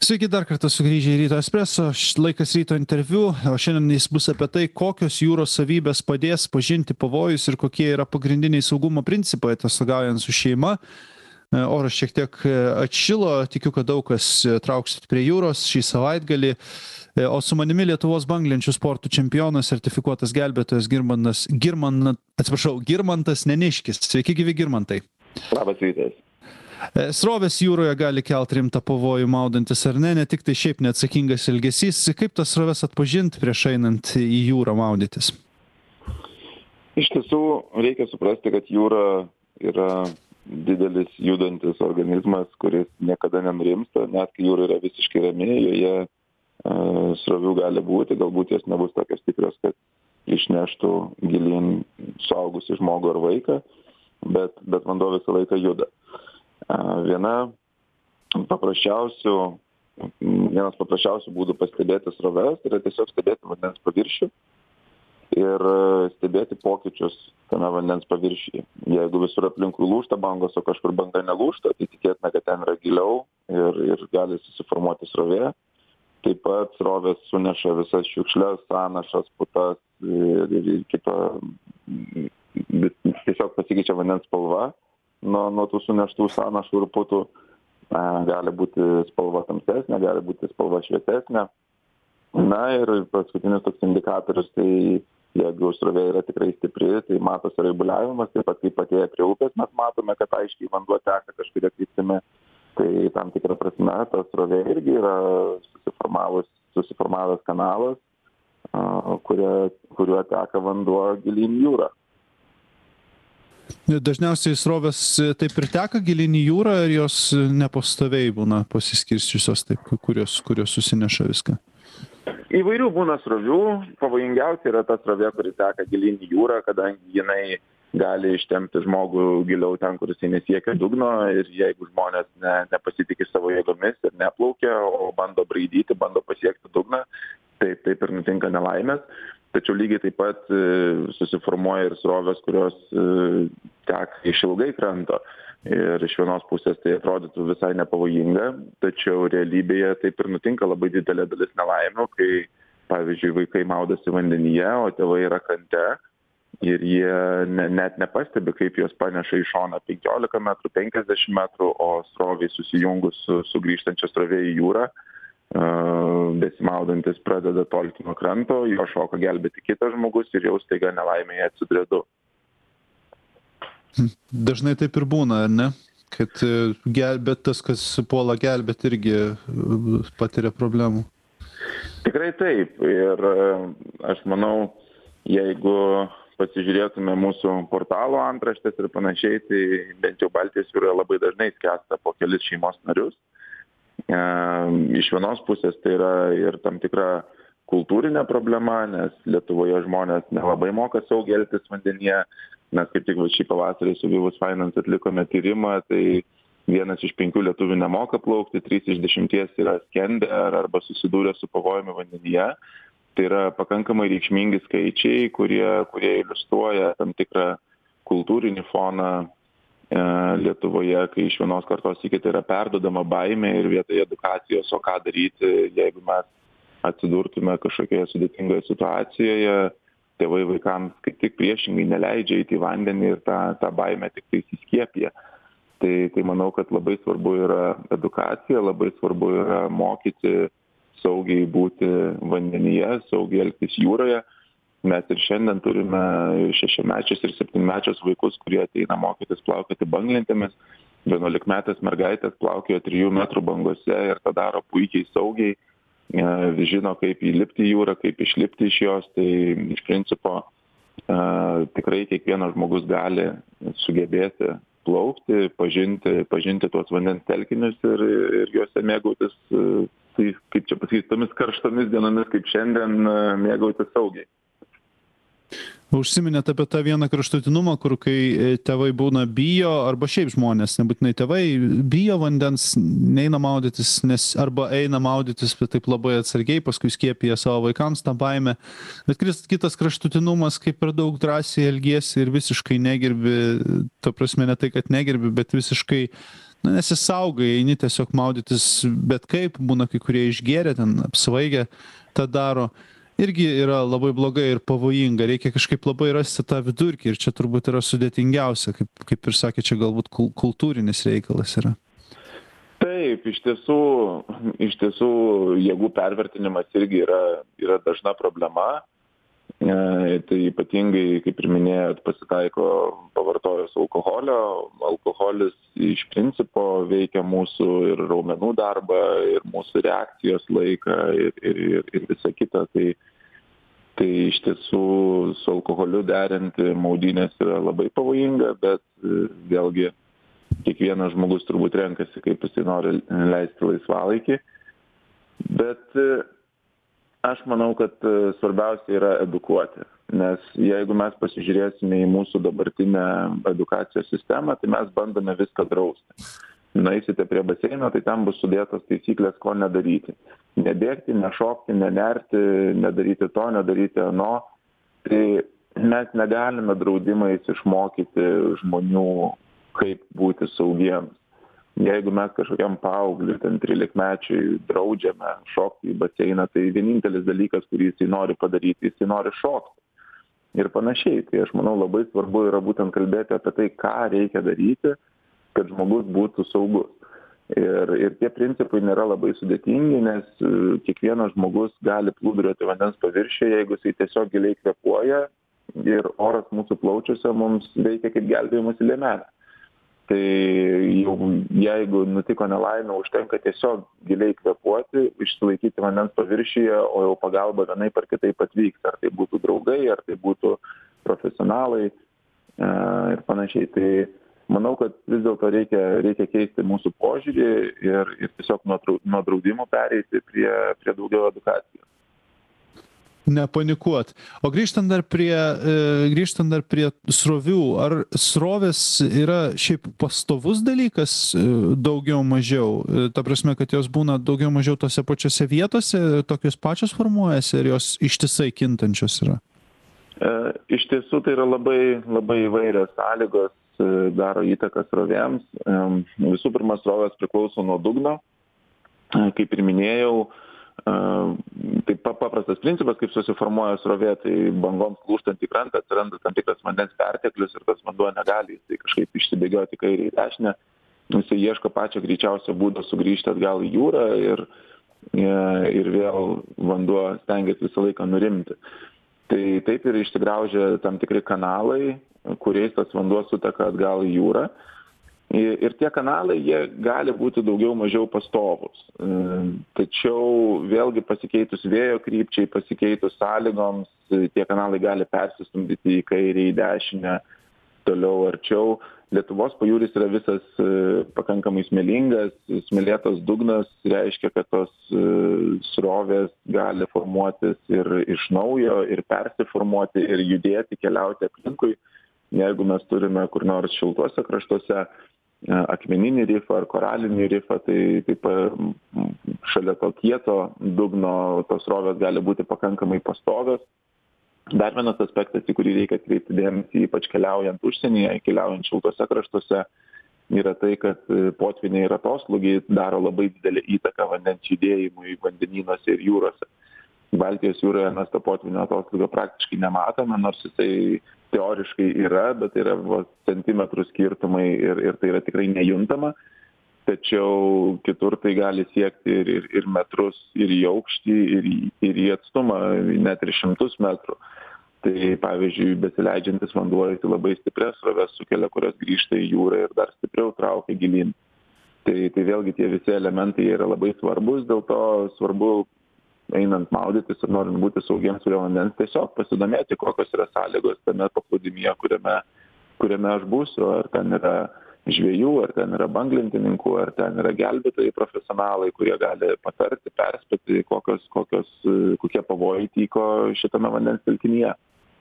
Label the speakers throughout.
Speaker 1: Sveiki dar kartą sugrįžę į Ryto Espresso, laikas ryto interviu, o šiandien jis bus apie tai, kokios jūros savybės padės pažinti pavojus ir kokie yra pagrindiniai saugumo principai atostogaujant su šeima. Oras šiek tiek atšilo, tikiu, kad daug kas trauksit prie jūros šį savaitgalį. O su manimi Lietuvos banglenčių sportų čempionas, sertifikuotas gelbėtojas Girmantas Neniškis. Sveiki, gyvi Girmantai.
Speaker 2: Labas rytas.
Speaker 1: Srovės jūroje gali kelti rimtą pavojų maudantis ar ne tik tai šiaip neatsakingas elgesys. Kaip tas sroves atpažinti prieš einant į jūrą maudytis?
Speaker 2: Iš tiesų, reikia suprasti, kad jūra yra didelis judantis organizmas, kuris niekada nenurimsta, net kai jūra yra visiškai rami, joje srovių gali būti, galbūt jos nebus tokios stiprios, kad išneštų gilyn suaugusį žmogų ar vaiką, bet vanduo visą laiką juda. Vienas paprasčiausių būdų pastebėti sroves yra tiesiog stebėti vandens paviršių ir stebėti pokyčius tame vandens paviršiuje. Jeigu visur aplinkui lūžta bangos, o kažkur banga nelūžta, tai tikėtina, kad ten yra giliau ir gali susiformuoti srovė. Taip pat srovės suneša visas šiukšles, sąnašas, putas ir kitą, tiesiog pasikeičia vandens spalva. Nuo tų suneštų sąnašų ir putų gali būti spalva tamsesnė, gali būti spalva šviesesnė. Na ir paskutinis toks indikatorius, tai jeigu srovė yra tikrai stipri, tai matosi raibuliavimas, taip pat kaip atėję prie upės mes matome, kad aiškiai vanduo teka kažkuria kryptimi. Tai tam tikrą prasme ta srovė irgi yra susiformavęs kanalas, kuriuo teka vanduo gilyn jūrą.
Speaker 1: Dažniausiai srovės taip ir teka gilyn į jūrą ir jos nepastoviai būna pasiskirsčiusios taip, kurios susineša viską?
Speaker 2: Įvairių būna srovių. Pavojingiausia yra ta srovė, kuri teka gilyn į jūrą, kadangi jinai gali ištempti žmogų giliau ten, kur jisai nesiekia dugno, ir jeigu žmonės nepasitikė savo jėgomis ir neplaukia, o bando braidyti, bando pasiekti dugną, taip ir nutinka nelaimės. Tačiau lygiai taip pat susiformuoja ir srovės, kurios teka iš ilgai kranto. Ir iš vienos pusės tai atrodytų visai nepavojinga, tačiau realybėje taip ir nutinka labai didelė dalis nelaimių, kai, pavyzdžiui, vaikai maudosi vandenyje, o tėvai yra krante ir jie net nepastebi, kaip jos paneša į šoną 15 metrų, 50 metrų, o sroviai susijungus su grįžtančia srovė į jūrą, besimaudantis pradeda tolti nuo kranto, jo šoka gelbėti kitas žmogus ir jau staiga nelaimėje atsiduria du.
Speaker 1: Dažnai taip ir būna, ar ne? Kad tas, kas puola gelbėti, irgi patiria problemų.
Speaker 2: Tikrai taip. Ir aš manau, jeigu pasižiūrėtume mūsų portalo antraštės ir panašiai, tai bent jau Baltijos jūroje labai dažnai skęsta po kelis šeimos narius. Iš vienos pusės tai yra ir tam tikra kultūrinė problema, nes Lietuvoje žmonės nelabai moka saugiai elgtis vandenyje. Mes kaip tik šį pavasarį su Vivus Finance atlikome tyrimą, tai 1 iš 5 lietuvių nemoka plaukti, 3 iš 10 yra skendę arba susidūrę su pavojumi vandenyje. Tai yra pakankamai reikšmingi skaičiai, kurie iliustruoja tam tikrą kultūrinį foną Lietuvoje, kai iš vienos kartos į kitą yra perduodama baimė ir vietoje edukacijos, o ką daryti, jeigu mes atsidurtume kažkokioje sudėtingoje situacijoje, tėvai vaikams kaip tik priešingai neleidžia eiti į vandenį ir tą baimę tik tai įskiepija. Tai manau, kad labai svarbu yra edukacija, labai svarbu yra mokyti saugiai būti vandenyje, saugiai elgtis jūroje. Mes ir šiandien turime 6-mečius ir 7-mečius vaikus, kurie ateina mokytis plaukioti banglentėmis. 11-metės mergaitės plaukioja 3 metrų bangose ir tą daro puikiai saugiai. Žino, kaip įlipti į jūrą, kaip išlipti iš jos. Tai iš principo tikrai kiekvienas žmogus gali sugebėti plaukti, pažinti tuos vandens telkinius ir juose mėgautis, tai kaip čia pasakyti, tomis karštomis dienomis kaip šiandien mėgautis saugiai.
Speaker 1: Užsiminėt apie tą vieną kraštutinumą, kur kai tėvai būna bijo, arba šiaip žmonės, nebūtinai tėvai, bijo vandens, neina maudytis, arba eina maudytis, bet taip labai atsargiai, paskui skiepija savo vaikams tą baimę. Bet kitas kraštutinumas, kaip per daug drąsiai elgiesi ir visiškai negerbi, ta prasme ne tai, kad negerbi, bet visiškai na, nesisaugai, eini tiesiog maudytis bet kaip, būna kai kurie išgėrę, ten apsvaigę tą daro. Irgi yra labai blogai ir pavojinga, reikia kažkaip labai rasti tą vidurkį ir čia turbūt yra sudėtingiausia, kaip ir sakė, čia galbūt kultūrinis reikalas yra.
Speaker 2: Taip, iš tiesų jėgų pervertinimas irgi yra dažna problema. Tai ypatingai, kaip ir minėjot, pasitaiko pavartojus alkoholio. Alkoholis iš principo veikia mūsų ir raumenų darbą, ir mūsų reakcijos laiką, ir visa kita. Tai iš tiesų su alkoholiu derinti maudynės yra labai pavojinga, bet vėlgi kiekvienas žmogus turbūt renkasi, kaip jisai nori leisti laisvalaikį. Bet aš manau, kad svarbiausia yra edukuoti, nes jeigu mes pasižiūrėsime į mūsų dabartinę edukacijos sistemą, tai mes bandome viską drausti. Nueisite prie baseino, tai ten bus sudėtos taisyklės, ko nedaryti. Nebėgti, nešokti, nenerti, nedaryti to, nedaryti ano. Tai mes negalime draudimais išmokyti žmonių, kaip būti saugiems. Jeigu mes kažkokiam paaugliui, ten 13-mečiui draudžiame šokti į baseiną, tai vienintelis dalykas, kurį jisai nori padaryti, jisai nori šokti. Ir panašiai. Tai aš manau, labai svarbu yra būtent kalbėti apie tai, ką reikia daryti, kad žmogus būtų saugus. Ir tie principai nėra labai sudėtingi, nes kiekvienas žmogus gali plūduriuoti vandens paviršiuje, jeigu jisai tiesiog giliai kvėpuoja ir oras mūsų plaučiuose mums veikia kaip gelbėjimosi liemenė. Tai jau jeigu nutiko nelaimė, užtenka tiesiog giliai kvėpuoti, išsilaikyti vandens paviršiuje, o jau pagalba vienaip ar kitaip atvyks. Ar tai būtų draugai, ar tai būtų profesionalai ir panašiai. Tai manau, kad vis dėlto reikia keisti mūsų požiūrį ir tiesiog nuo draudimų pereiti prie daugiau edukacijos.
Speaker 1: Nepanikuot. O grįžtant dar prie srovių, ar srovės yra šiaip pastovus dalykas daugiau mažiau? Ta prasme, kad jos būna daugiau mažiau tose pačiose vietose, tokios pačios formuojasi ir jos ištisai kintančios yra?
Speaker 2: Iš tiesų tai yra labai, labai įvairios sąlygos, daro įtaką srovėms. Visų pirma, srovės priklauso nuo dugno. Kaip ir minėjau, tai paprastas principas, kaip susiformuoja srovė, tai bangoms klūstant į krantą atsiranda tam tikras vandens perteklius ir tas vanduo negali jisai kažkaip išsibėgioti į kairę į dešinę. Jisai ieško pačio greičiausio būdo sugrįžti atgal į jūrą ir vėl vanduo stengiasi visą laiką nurimti. Tai taip ir išsigraužia tam tikri kanalai, kuriais tas vanduo suteka atgal į jūrą. Ir tie kanalai, jie gali būti daugiau mažiau pastovus. Tačiau vėlgi pasikeitus vėjo krypčiai, pasikeitus sąlygoms, tie kanalai gali persistumdyti į kairę, į dešinę, toliau arčiau. Lietuvos pajūris yra visas pakankamai smėlingas, smėlėtas dugnas reiškia, kad tos srovės gali formuotis ir iš naujo, ir persiformuoti, ir judėti, keliauti aplinkui. Jeigu mes turime kur nors šiltuose kraštuose akmeninį rifą ar koralinį rifą, tai taip šalia to kieto dugno tos srovės gali būti pakankamai pastovios. Dar vienas aspektas, į kurį reikia atkreipti dėmesį, ypač keliaujant užsienyje, keliaujant šiltuose kraštuose, yra tai, kad potvyniai ir atoslūgiai daro labai didelį įtaką vandens judėjimui vandenynuose ir jūrose. Baltijos jūroje mes to potvynio atoslūgio praktiškai nematome, nors jisai teoriškai yra, bet tai yra centimetrų skirtumai ir tai yra tikrai nejuntama. Tačiau kitur tai gali siekti ir metrus, ir į aukštį, ir į atstumą, net ir 100 metrų. Tai pavyzdžiui, besileidžiantis vanduo į labai stiprias sroves sukelia, kurios grįžta į jūrą ir dar stipriau traukia gilyn. Tai vėlgi tie visi elementai yra labai svarbus, dėl to svarbu einant maudytis ir norint būti saugiems prie vandens, tiesiog pasidomėti, kokios yra sąlygos tame paplūdimyje, kuriame aš būsiu, ar ten yra žvejų, ar ten yra banglentininkų, ar ten yra gelbėtojai profesionalai, kurie gali patarti, perspėti, kokie pavojai tyko šitame vandens telkinyje.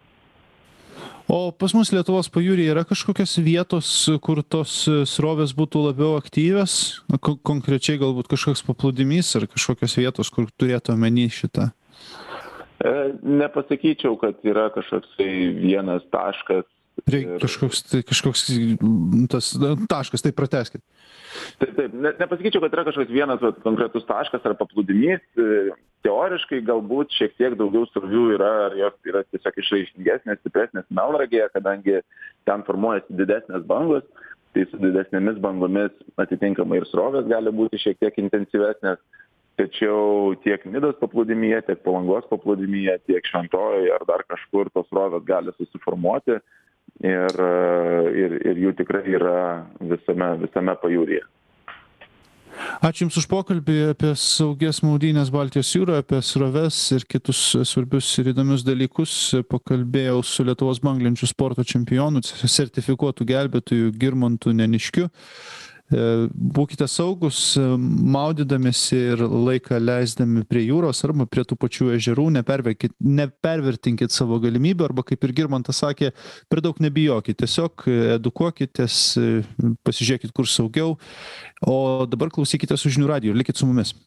Speaker 1: O pas mus Lietuvos pajūryje yra kažkokios vietos, kur tos srovės būtų labiau aktyvios? Konkrečiai galbūt kažkoks paplūdimys ar kažkokios vietos, kur turėtų omeny šitą?
Speaker 2: Nepasakyčiau, kad yra kažkoks vienas taškas,
Speaker 1: Kažkoks tas taškas, tai pratęskit.
Speaker 2: Taip, nepasakyčiau, kad yra kažkoks vienas konkretus taškas ar paplūdimys. Teoriškai galbūt šiek tiek daugiau srovių yra, ar jos yra tiesiog išraiškingesnės, stipresnės Melnragėje, kadangi ten formuojasi didesnės bangos, tai su didesnėmis bangomis atitinkamai ir srovės gali būti šiek tiek intensyvesnės. Tačiau tiek Nidos paplūdimyje, tiek Palangos paplūdimyje, tiek Šventojoje ar dar kažkur tos srovės gali susiformuoti ir jų tikrai yra visame pajūryje.
Speaker 1: Ačiū Jums už pokalbį apie saugias maudynes Baltijos jūroje, apie sroves ir kitus svarbius ir įdomius dalykus. Pakalbėjau su Lietuvos banglenčių sporto čempionu, sertifikuotu gelbėtoju Girmantu Neniškiu. Būkite saugus, maudydamėsi ir laiką leisdami prie jūros arba prie tų pačių ežerų, nepervertinkit savo galimybių arba, kaip ir Girmantas sakė, per daug nebijokit, tiesiog edukuokitės, pasižiūrėkit, kur saugiau. O dabar klausykite su žinių radiju ir likit su mumis.